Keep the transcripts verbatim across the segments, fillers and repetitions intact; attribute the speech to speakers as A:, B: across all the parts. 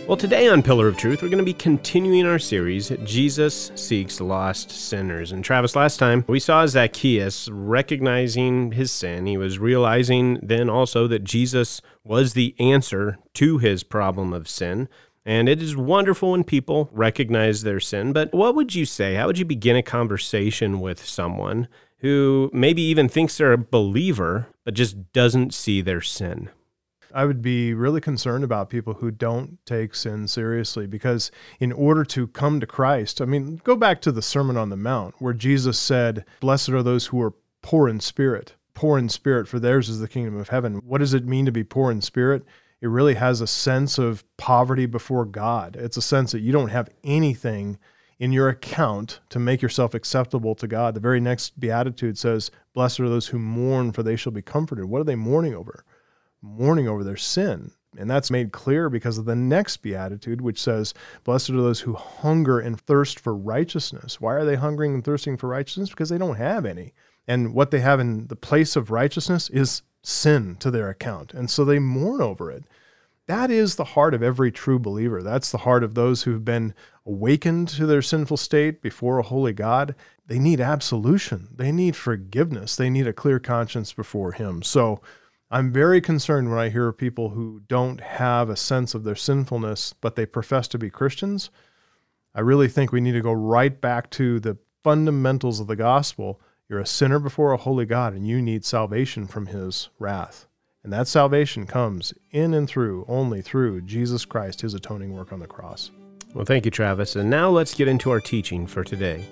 A: Well, today on Pillar of Truth, we're going to be continuing our series, Jesus Seeks Lost Sinners. And Travis, last time we saw Zacchaeus recognizing his sin. He was realizing then also that Jesus was the answer to his problem of sin. And it is wonderful when people recognize their sin. But what would you say? How would you begin a conversation with someone who maybe even thinks they're a believer, but just doesn't see their sin?
B: I would be really concerned about people who don't take sin seriously, because in order to come to Christ, I mean, go back to the Sermon on the Mount where Jesus said, "Blessed are those who are poor in spirit, poor in spirit, for theirs is the kingdom of heaven." What does it mean to be poor in spirit? It really has a sense of poverty before God. It's a sense that you don't have anything in your account to make yourself acceptable to God. The very next beatitude says, "Blessed are those who mourn, for they shall be comforted." What are they mourning over? Mourning over their sin. And that's made clear because of the next beatitude, which says, "Blessed are those who hunger and thirst for righteousness." Why are they hungering and thirsting for righteousness? Because they don't have any. And what they have in the place of righteousness is sin to their account. And so they mourn over it. That is the heart of every true believer. That's the heart of those who've been awakened to their sinful state before a holy God. They need absolution. They need forgiveness. They need a clear conscience before Him. So I'm very concerned when I hear of people who don't have a sense of their sinfulness, but they profess to be Christians. I really think we need to go right back to the fundamentals of the gospel. You're a sinner before a holy God, and you need salvation from His wrath. And that salvation comes in and through, only through Jesus Christ, His atoning work on the cross.
A: Well, thank you, Travis. And now let's get into our teaching for today.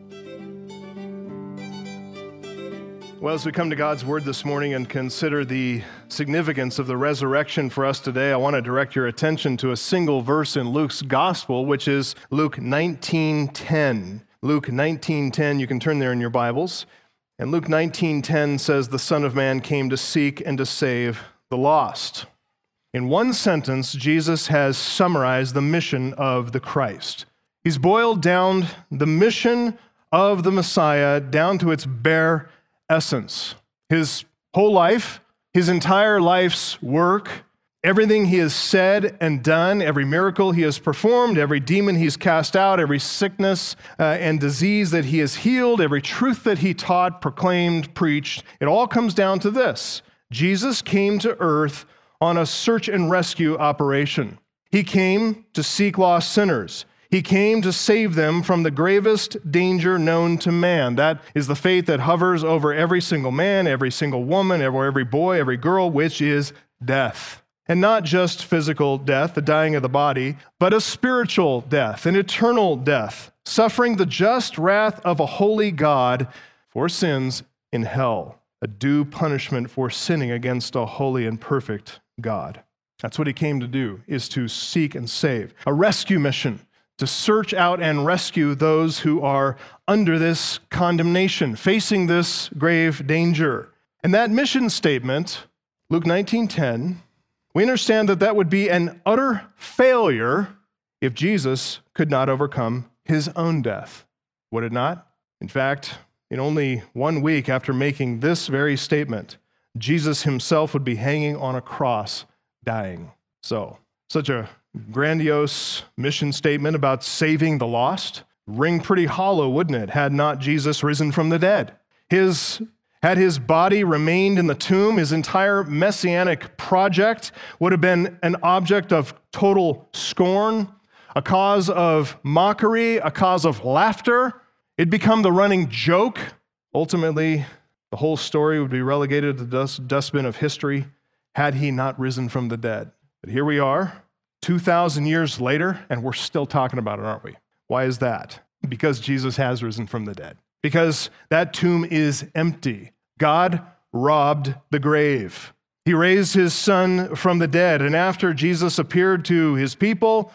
C: Well, as we come to God's Word this morning and consider the significance of the resurrection for us today, I want to direct your attention to a single verse in Luke's Gospel, which is Luke nineteen ten. Luke nineteen ten, you can turn there in your Bibles. And Luke nineteen ten says, "The Son of Man came to seek and to save the lost." In one sentence, Jesus has summarized the mission of the Christ. He's boiled down the mission of the Messiah down to its bare essence. His whole life, his entire life's work, everything he has said and done, every miracle he has performed, every demon he's cast out, every sickness uh, and disease that he has healed, every truth that he taught, proclaimed, preached, it all comes down to this. Jesus came to earth on a search and rescue operation. He came to seek lost sinners. He came to save them from the gravest danger known to man. That is the fate that hovers over every single man, every single woman, every, every boy, every girl, which is death. And not just physical death, the dying of the body, but a spiritual death, an eternal death, suffering the just wrath of a holy God for sins in hell, a due punishment for sinning against a holy and perfect God. That's what he came to do, is to seek and save. A rescue mission, to search out and rescue those who are under this condemnation, facing this grave danger. And that mission statement, Luke nineteen ten, we understand that that would be an utter failure if Jesus could not overcome his own death. Would it not? In fact, in only one week after making this very statement, Jesus himself would be hanging on a cross, dying. So, such a grandiose mission statement about saving the lost ring pretty hollow, wouldn't it, had not Jesus risen from the dead? His Had his body remained in the tomb, his entire messianic project would have been an object of total scorn, a cause of mockery, a cause of laughter. It'd become the running joke. Ultimately, the whole story would be relegated to the dust, dustbin of history had he not risen from the dead. But here we are, two thousand years later, and we're still talking about it, aren't we? Why is that? Because Jesus has risen from the dead. Because that tomb is empty. God robbed the grave. He raised his son from the dead, and after Jesus appeared to his people,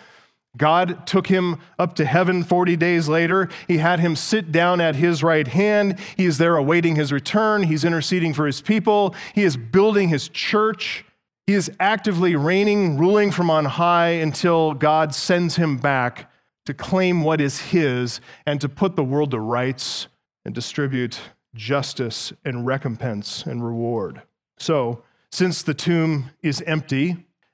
C: God took him up to heaven forty days later. He had him sit down at his right hand. He is there awaiting his return. He's interceding for his people. He is building his church. He is actively reigning, ruling from on high until God sends him back to claim what is his and to put the world to rights and distribute justice and recompense and reward. So, since the tomb is empty,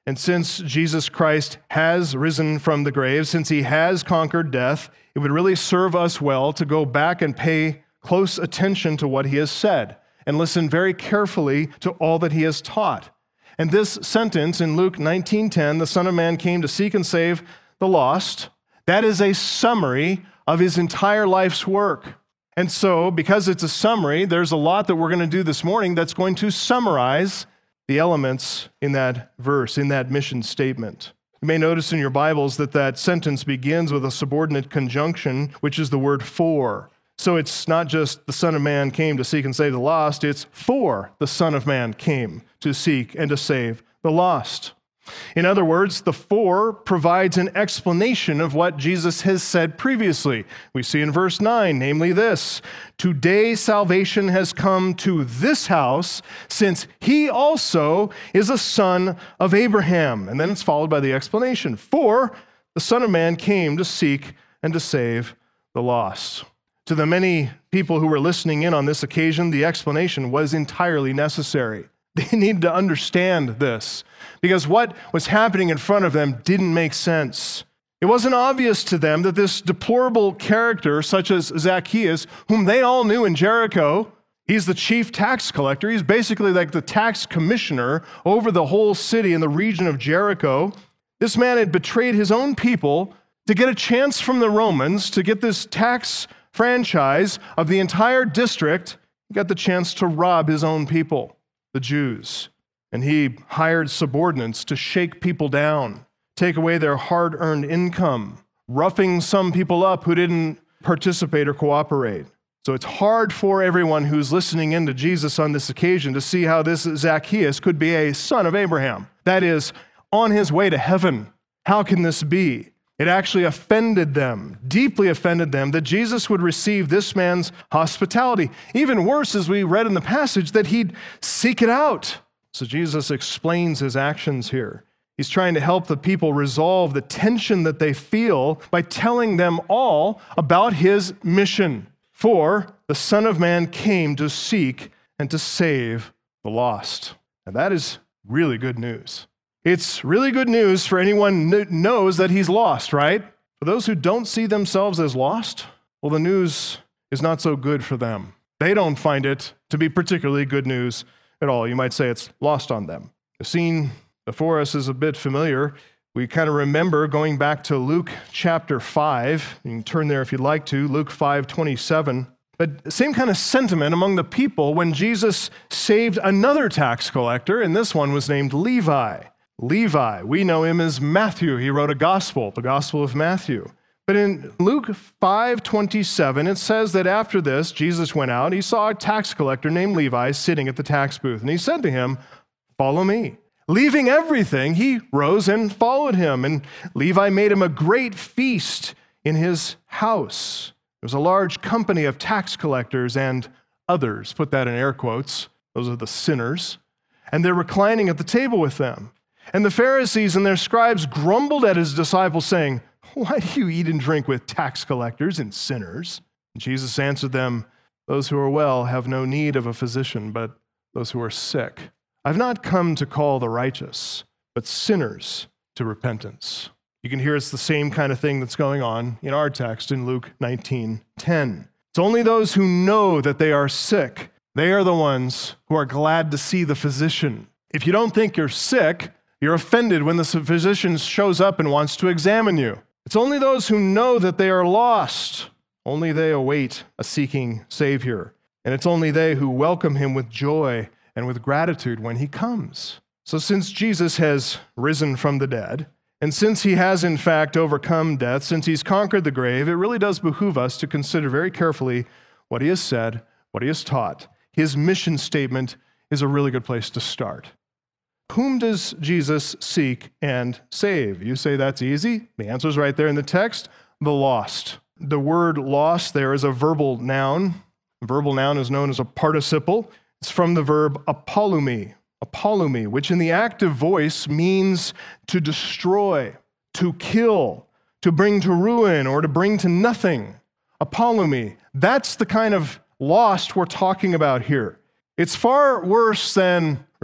C: And since Jesus Christ has risen from the grave, since he has conquered death, it would really serve us well to go back and pay close attention to what he has said and listen very carefully to all that he has taught. And this sentence in Luke nineteen ten, the Son of Man came to seek and save the lost, that is a summary of his entire life's work. And so, because it's a summary, there's a lot that we're going to do this morning that's going to summarize the elements in that verse, in that mission statement. You may notice in your Bibles that that sentence begins with a subordinate conjunction, which is the word for. So it's not just the Son of Man came to seek and save the lost, it's for the Son of Man came to seek and to save the lost. In other words, the for provides an explanation of what Jesus has said previously. We see in verse nine, namely this, today salvation has come to this house, since he also is a son of Abraham. And then it's followed by the explanation, for the Son of Man came to seek and to save the lost. To the many people who were listening in on this occasion, the explanation was entirely necessary. They needed to understand this because what was happening in front of them didn't make sense. It wasn't obvious to them that this deplorable character, such as Zacchaeus, whom they all knew in Jericho, he's the chief tax collector. He's basically like the tax commissioner over the whole city in the region of Jericho. This man had betrayed his own people to get a chance from the Romans to get this tax franchise of the entire district. He got the chance to rob his own people, the Jews. And he hired subordinates to shake people down, take away their hard-earned income, roughing some people up who didn't participate or cooperate. So it's hard for everyone who's listening in to Jesus on this occasion to see how this Zacchaeus could be a son of Abraham. That is, on his way to heaven. How can this be? It actually offended them, deeply offended them, that Jesus would receive this man's hospitality. Even worse, as we read in the passage, that he'd seek it out. So Jesus explains his actions here. He's trying to help the people resolve the tension that they feel by telling them all about his mission. For the Son of Man came to seek and to save the lost. And that is really good news. It's really good news for anyone who knows that he's lost, right? For those who don't see themselves as lost, well, the news is not so good for them. They don't find it to be particularly good news at all. You might say it's lost on them. The scene before us is a bit familiar. We kind of remember going back to Luke chapter five. You can turn there if you'd like to, Luke five twenty-seven. But same kind of sentiment among the people when Jesus saved another tax collector, and this one was named Levi. Levi, we know him as Matthew. He wrote a gospel, the Gospel of Matthew. But in Luke five twenty-seven, it says that after this, Jesus went out. He saw a tax collector named Levi sitting at the tax booth. And he said to him, follow me. Leaving everything, he rose and followed him. And Levi made him a great feast in his house. There was a large company of tax collectors and others. Put that in air quotes. Those are the sinners. And they're reclining at the table with them. And the Pharisees and their scribes grumbled at his disciples, saying, why do you eat and drink with tax collectors and sinners? And Jesus answered them, those who are well have no need of a physician, but those who are sick. I've not come to call the righteous, but sinners to repentance. You can hear it's the same kind of thing that's going on in our text in Luke nineteen ten. It's only those who know that they are sick. They are the ones who are glad to see the physician. If you don't think you're sick, you're offended when the physician shows up and wants to examine you. It's only those who know that they are lost. Only they await a seeking Savior. And it's only they who welcome him with joy and with gratitude when he comes. So since Jesus has risen from the dead, and since he has in fact overcome death, since he's conquered the grave, it really does behoove us to consider very carefully what he has said, what he has taught. His mission statement is a really good place to start. Whom does Jesus seek and save? You say that's easy. The answer is right there in the text, the lost. The word lost there is a verbal noun. A verbal noun is known as a participle. It's from the verb apolumi, apolumi, which in the active voice means to destroy, to kill, to bring to ruin, or to bring to nothing. Apolumi, that's the kind of lost we're talking about here. It's far worse than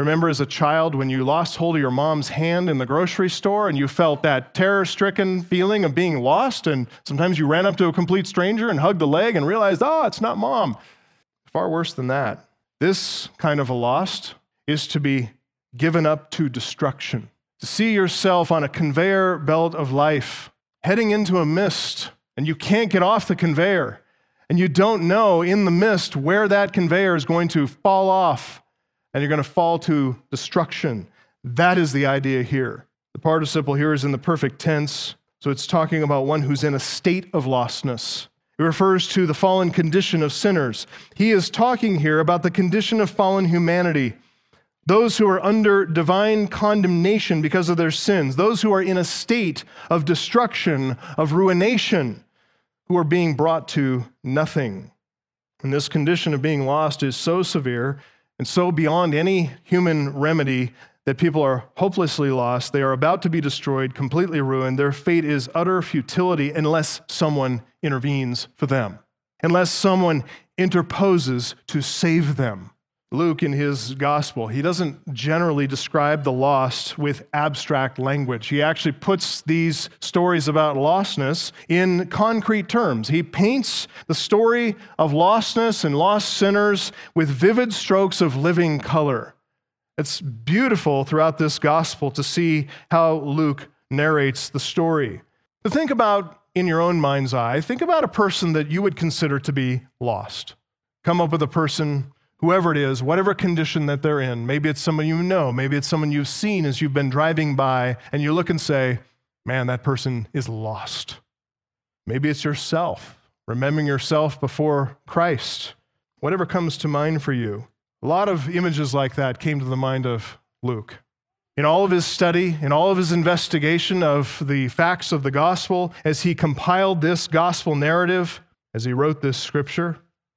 C: Remember as a child when you lost hold of your mom's hand in the grocery store and you felt that terror-stricken feeling of being lost, and sometimes you ran up to a complete stranger and hugged the leg and realized, oh, it's not mom. Far worse than that. This kind of a lost is to be given up to destruction, to see yourself on a conveyor belt of life, heading into a mist, and you can't get off the conveyor, and you don't know in the mist where that conveyor is going to fall off, and you're going to fall to destruction. That is the idea here. The participle here is in the perfect tense, so it's talking about one who's in a state of lostness. It refers to the fallen condition of sinners. He is talking here about the condition of fallen humanity, those who are under divine condemnation because of their sins, those who are in a state of destruction, of ruination, who are being brought to nothing. And this condition of being lost is so severe and so beyond any human remedy that people are hopelessly lost. They are about to be destroyed, completely ruined. Their fate is utter futility unless someone intervenes for them, unless someone interposes to save them. Luke, in his gospel, he doesn't generally describe the lost with abstract language. He actually puts these stories about lostness in concrete terms. He paints the story of lostness and lost sinners with vivid strokes of living color. It's beautiful throughout this gospel to see how Luke narrates the story. To think about in your own mind's eye, think about a person that you would consider to be lost. Come up with a person, whoever it is, whatever condition that they're in. Maybe it's someone you know, maybe it's someone you've seen as you've been driving by, and you look and say, man, that person is lost. Maybe it's yourself, remembering yourself before Christ. Whatever comes to mind for you. A lot of images like that came to the mind of Luke. In all of his study, in all of his investigation of the facts of the gospel, as he compiled this gospel narrative, as he wrote this scripture,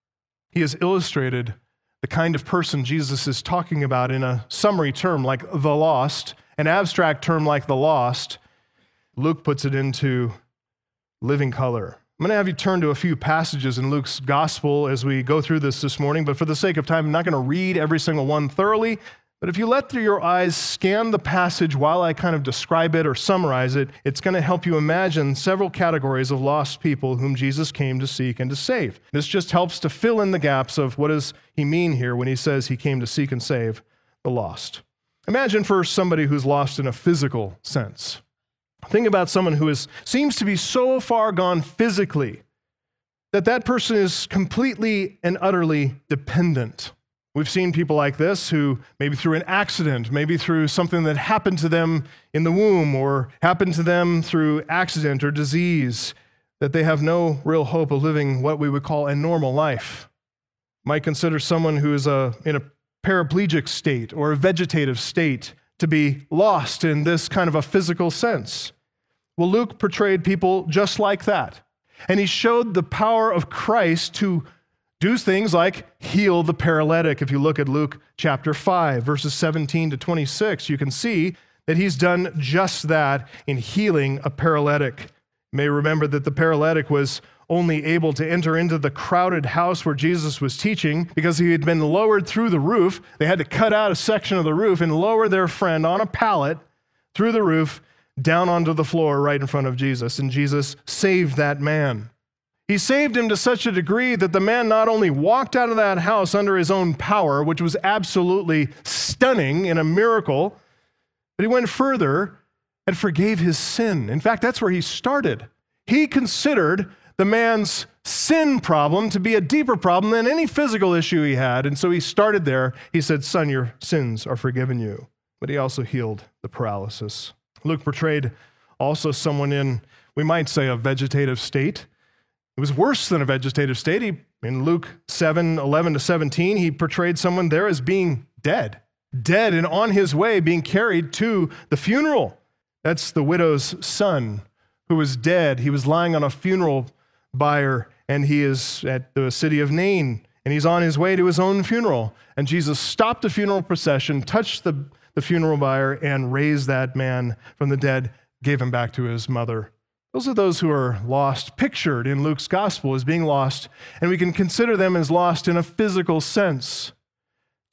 C: he has illustrated the kind of person Jesus is talking about in a summary term like the lost, an abstract term like the lost. Luke puts it into living color. I'm going to have you turn to a few passages in Luke's gospel as we go through this this morning, but for the sake of time, I'm not going to read every single one thoroughly. But if you let through your eyes scan the passage while I kind of describe it or summarize it, it's going to help you imagine several categories of lost people whom Jesus came to seek and to save. This just helps to fill in the gaps of what does he mean here when he says he came to seek and save the lost. Imagine first somebody who's lost in a physical sense. Think about someone who is, seems to be so far gone physically that that person is completely and utterly dependent. We've seen people like this who, maybe through an accident, maybe through something that happened to them in the womb or happened to them through accident or disease, that they have no real hope of living what we would call a normal life. Might consider someone who is a, in a paraplegic state or a vegetative state to be lost in this kind of a physical sense. Well, Luke portrayed people just like that. And he showed the power of Christ to do things like heal the paralytic. If you look at Luke chapter five, verses seventeen to twenty-six, you can see that he's done just that in healing a paralytic. You may remember that the paralytic was only able to enter into the crowded house where Jesus was teaching because he had been lowered through the roof. They had to cut out a section of the roof and lower their friend on a pallet through the roof down onto the floor right in front of Jesus. And Jesus saved that man. He saved him to such a degree that the man not only walked out of that house under his own power, which was absolutely stunning and a miracle, but he went further and forgave his sin. In fact, that's where he started. He considered the man's sin problem to be a deeper problem than any physical issue he had. And so he started there. He said, son, your sins are forgiven you. But he also healed the paralysis. Luke portrayed also someone in, we might say, a vegetative state. It was worse than a vegetative state. He, in Luke seven, eleven to seventeen, he portrayed someone there as being dead. Dead and on his way being carried to the funeral. That's the widow's son who was dead. He was lying on a funeral bier, and he is at the city of Nain, and he's on his way to his own funeral. And Jesus stopped the funeral procession, touched the, the funeral bier, and raised that man from the dead, gave him back to his mother. Those are those who are lost, pictured in Luke's gospel as being lost, and we can consider them as lost in a physical sense.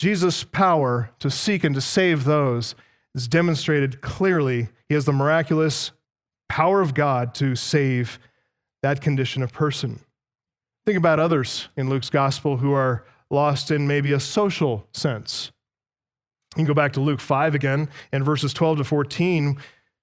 C: Jesus' power to seek and to save those is demonstrated clearly. He has the miraculous power of God to save that condition of person. Think about others in Luke's gospel who are lost in maybe a social sense. You can go back to Luke five again, in verses twelve to fourteen.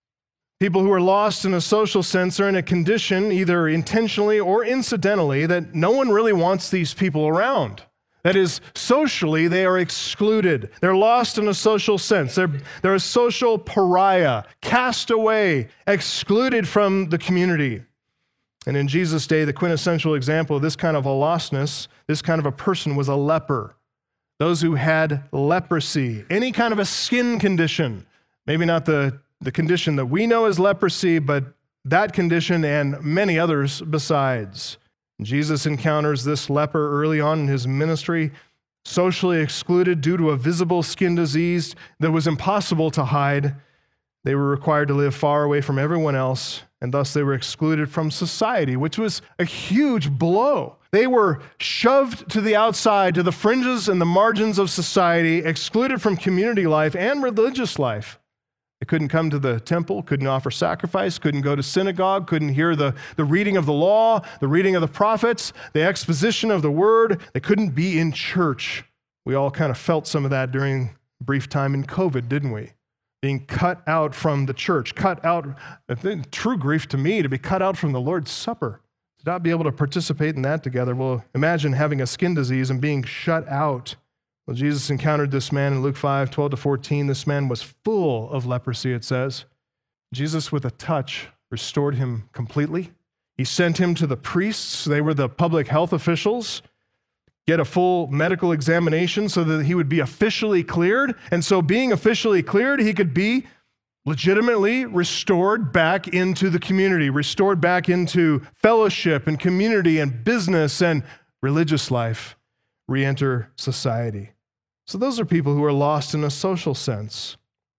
C: People who are lost in a social sense are in a condition, either intentionally or incidentally, that no one really wants these people around. That is, socially, they are excluded. They're lost in a social sense. They're, they're a social pariah, cast away, excluded from the community. And in Jesus' day, the quintessential example of this kind of a lostness, this kind of a person was a leper. Those who had leprosy, any kind of a skin condition, maybe not the, the condition that we know as leprosy, but that condition and many others besides. Jesus encounters this leper early on in his ministry, socially excluded due to a visible skin disease that was impossible to hide. They were required to live far away from everyone else, and thus they were excluded from society, which was a huge blow. They were shoved to the outside, to the fringes and the margins of society, excluded from community life and religious life. They couldn't come to the temple, couldn't offer sacrifice, couldn't go to synagogue, couldn't hear the, the reading of the law, the reading of the prophets, the exposition of the word. They couldn't be in church. We all kind of felt some of that during a brief time in COVID, didn't we? Being cut out from the church, cut out, true grief to me, to be cut out from the Lord's Supper, to not be able to participate in that together. Well, imagine having a skin disease and being shut out. Well, Jesus encountered this man in Luke five, twelve to fourteen. This man was full of leprosy, it says. Jesus, with a touch, restored him completely. He sent him to the priests. They were the public health officials. Get a full medical examination so that he would be officially cleared. And so being officially cleared, he could be legitimately restored back into the community, restored back into fellowship and community and business and religious life, re-enter society. So those are people who are lost in a social sense.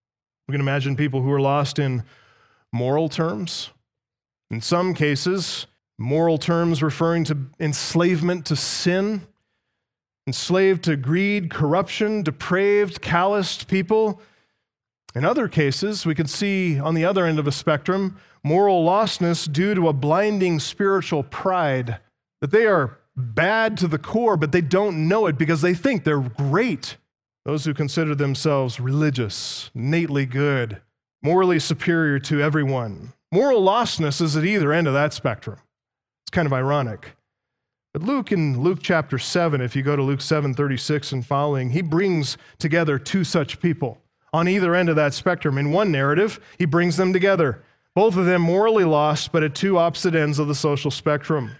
C: We can imagine people who are lost in moral terms. In some cases, moral terms referring to enslavement to sin, enslaved to greed, corruption, depraved, calloused people. In other cases, we can see on the other end of a spectrum, moral lostness due to a blinding spiritual pride, that they are bad to the core, but they don't know it because they think they're great. Those who consider themselves religious, innately good, morally superior to everyone. Moral lostness is at either end of that spectrum. It's kind of ironic. But Luke, in Luke chapter seven, if you go to Luke seven thirty-six and following, he brings together two such people on either end of that spectrum. In one narrative, he brings them together, both of them morally lost, but at two opposite ends of the social spectrum.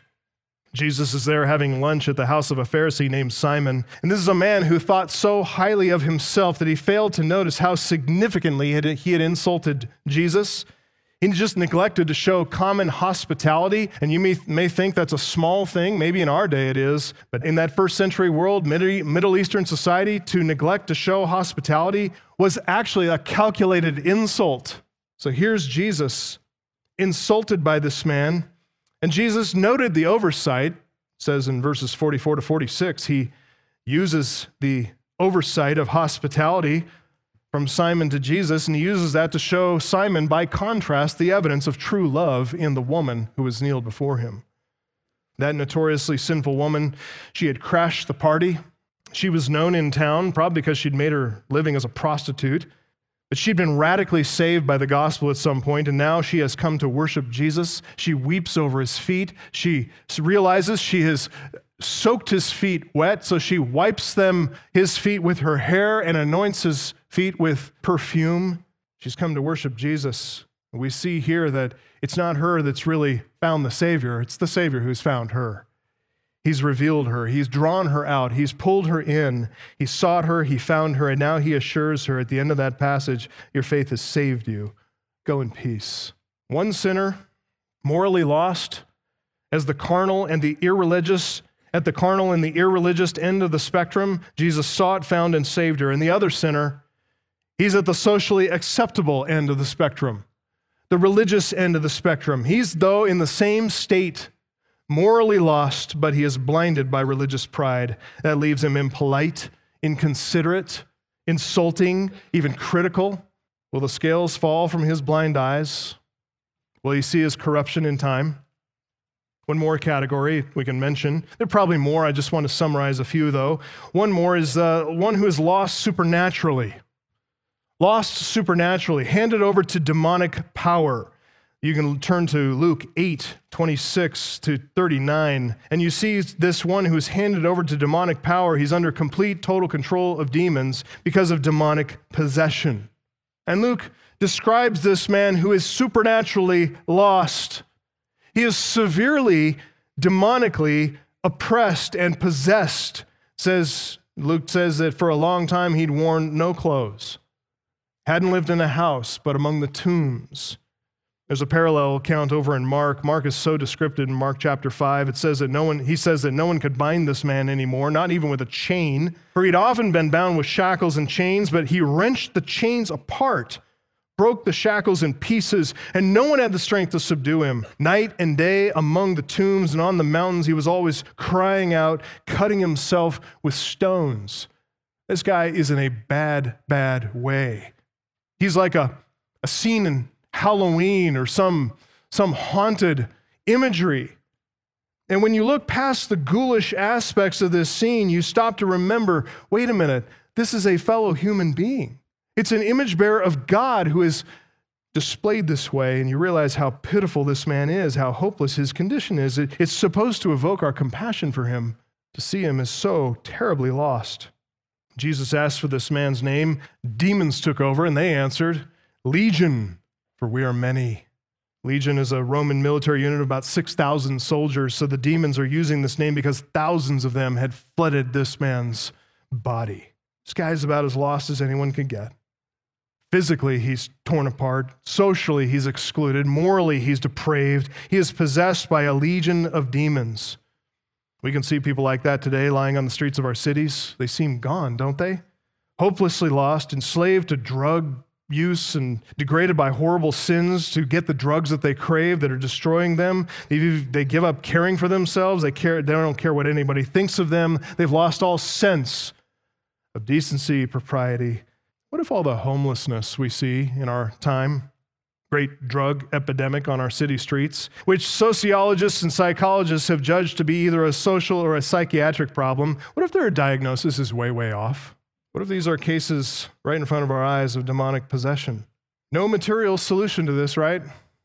C: Jesus is there having lunch at the house of a Pharisee named Simon, and this is a man who thought so highly of himself that he failed to notice how significantly he had insulted Jesus. He just neglected to show common hospitality, and you may, may think that's a small thing. Maybe in our day it is, but in that first century world, Middle Eastern society, to neglect to show hospitality was actually a calculated insult. So here's Jesus insulted by this man, and Jesus noted the oversight. It says in verses forty-four to forty-six, he uses the oversight of hospitality from Simon to Jesus, and he uses that to show Simon, by contrast, the evidence of true love in the woman who was kneeled before him. That notoriously sinful woman, she had crashed the party. She was known in town, probably because she'd made her living as a prostitute, but she'd been radically saved by the gospel at some point, and now she has come to worship Jesus. She weeps over his feet. She realizes she has soaked his feet wet, so she wipes them, his feet, with her hair and anoints his feet with perfume. She's come to worship Jesus. We see here that it's not her that's really found the Savior. It's the Savior who's found her. He's revealed her. He's drawn her out. He's pulled her in. He sought her. He found her. And now he assures her at the end of that passage, your faith has saved you. Go in peace. One sinner, morally lost, as the carnal and the irreligious, at the carnal and the irreligious end of the spectrum, Jesus sought, found, and saved her. And the other sinner, he's at the socially acceptable end of the spectrum, the religious end of the spectrum. He's, though, in the same state, morally lost, but he is blinded by religious pride. That leaves him impolite, inconsiderate, insulting, even critical? Will the scales fall from his blind eyes? Will he see his corruption in time? One more category we can mention. There are probably more. I just want to summarize a few, though. One more is uh, one who is lost supernaturally. Lost supernaturally, handed over to demonic power. You can turn to Luke eight, twenty-six to thirty-nine, and you see this one who's handed over to demonic power. He's under complete, total control of demons because of demonic possession. And Luke describes this man who is supernaturally lost. He is severely, demonically oppressed and possessed. Says, Luke says that for a long time he'd worn no clothes, hadn't lived in a house, but among the tombs. There's a parallel account over in Mark. Mark is so descriptive in Mark chapter five. It says that no one, he says that no one could bind this man anymore, not even with a chain. For he'd often been bound with shackles and chains, but he wrenched the chains apart, broke the shackles in pieces, and no one had the strength to subdue him. Night and day among the tombs and on the mountains, he was always crying out, cutting himself with stones. This guy is in a bad, bad way. He's like a, a scene in Halloween or some, some haunted imagery. And when you look past the ghoulish aspects of this scene, you stop to remember, wait a minute, this is a fellow human being. It's an image bearer of God who is displayed this way, and you realize how pitiful this man is, how hopeless his condition is. It, it's supposed to evoke our compassion for him, to see him as so terribly lost. Jesus asked for this man's name. Demons took over, and they answered, Legion, for we are many. Legion is a Roman military unit of about six thousand soldiers, so the demons are using this name because thousands of them had flooded this man's body. This guy's about as lost as anyone could get. Physically, he's torn apart. Socially, he's excluded. Morally, he's depraved. He is possessed by a legion of demons. We can see people like that today lying on the streets of our cities. They seem gone, don't they? Hopelessly lost, enslaved to drug use and degraded by horrible sins to get the drugs that they crave that are destroying them. They, they give up caring for themselves. They, care, they don't care what anybody thinks of them. They've lost all sense of decency, propriety. What if all the homelessness we see in our time, great drug epidemic on our city streets, which sociologists and psychologists have judged to be either a social or a psychiatric problem, what if their diagnosis is way, way off? What if these are cases right in front of our eyes of demonic possession? No material solution to this, right?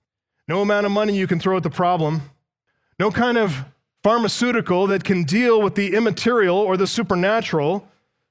C: No amount of money you can throw at the problem. No kind of pharmaceutical that can deal with the immaterial or the supernatural.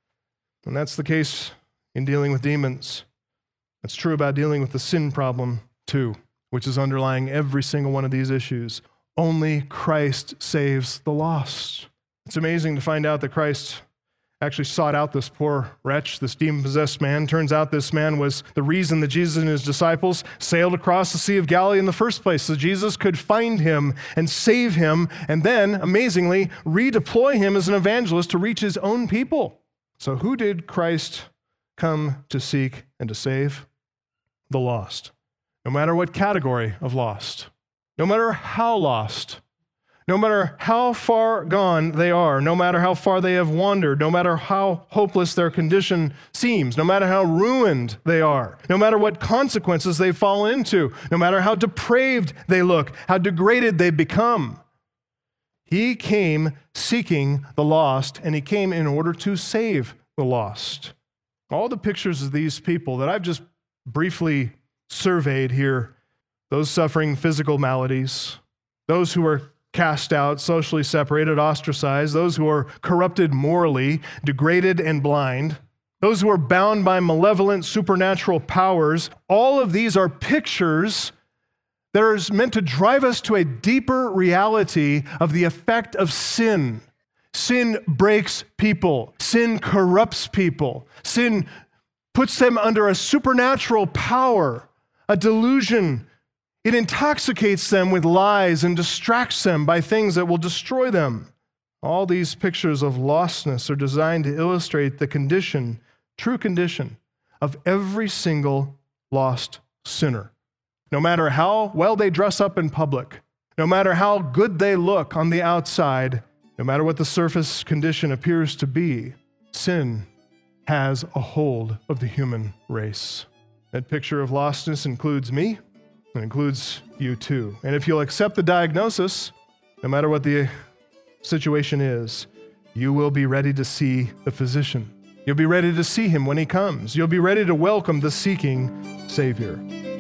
C: And that's the case in dealing with demons. That's true about dealing with the sin problem too, which is underlying every single one of these issues. Only Christ saves the lost. It's amazing to find out that Christ actually sought out this poor wretch, this demon-possessed man. Turns out this man was the reason that Jesus and his disciples sailed across the Sea of Galilee in the first place, so Jesus could find him and save him, and then, amazingly, redeploy him as an evangelist to reach his own people. So who did Christ come to seek and to save? The lost. No matter what category of lost, no matter how lost, no matter how far gone they are, no matter how far they have wandered, no matter how hopeless their condition seems, no matter how ruined they are, no matter what consequences they fall into, no matter how depraved they look, how degraded they become. He came seeking the lost, and he came in order to save the lost. All the pictures of these people that I've just briefly surveyed here, those suffering physical maladies, those who are cast out, socially separated, ostracized, those who are corrupted morally, degraded and blind, those who are bound by malevolent supernatural powers, all of these are pictures that are meant to drive us to a deeper reality of the effect of sin. Sin breaks people. Sin corrupts people. Sin puts them under a supernatural power, a delusion. It intoxicates them with lies and distracts them by things that will destroy them. All these pictures of lostness are designed to illustrate the condition, true condition, of every single lost sinner. No matter how well they dress up in public, no matter how good they look on the outside, no matter what the surface condition appears to be, sin has a hold of the human race. That picture of lostness includes me, and includes you too. And if you'll accept the diagnosis, no matter what the situation is, you will be ready to see the physician. You'll be ready to see him when he comes. You'll be ready to welcome the seeking Savior.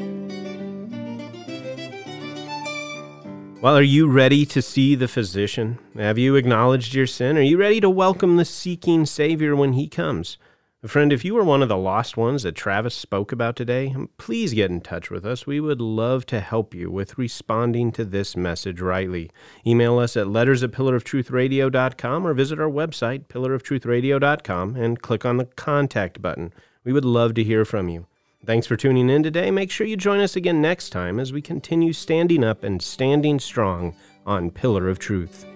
A: Well, are you ready to see the physician? Have you acknowledged your sin? Are you ready to welcome the seeking Savior when he comes? Friend, if you were one of the lost ones that Travis spoke about today, please get in touch with us. We would love to help you with responding to this message rightly. Email us at letters at pillar of truth radio dot com or visit our website, pillar of truth radio dot com, and click on the contact button. We would love to hear from you. Thanks for tuning in today. Make sure you join us again next time as we continue standing up and standing strong on Pillar of Truth.